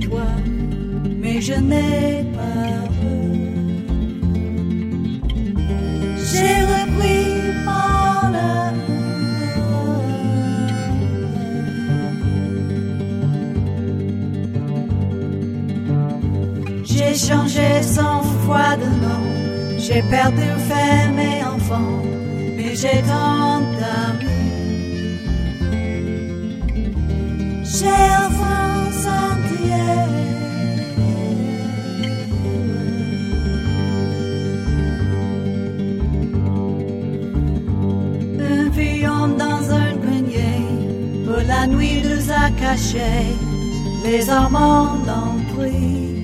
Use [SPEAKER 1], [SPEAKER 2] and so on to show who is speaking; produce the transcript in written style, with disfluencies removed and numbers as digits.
[SPEAKER 1] toi, mais je n'ai pas peur. J'ai repris mon amour. J'ai changé 100 fois de nom, j'ai perdu femme et enfant, mais j'ai tant d'amis. J'ai enfin senti un pion dans un grenier, pour la nuit nous a cachés, les amants l'ont pris.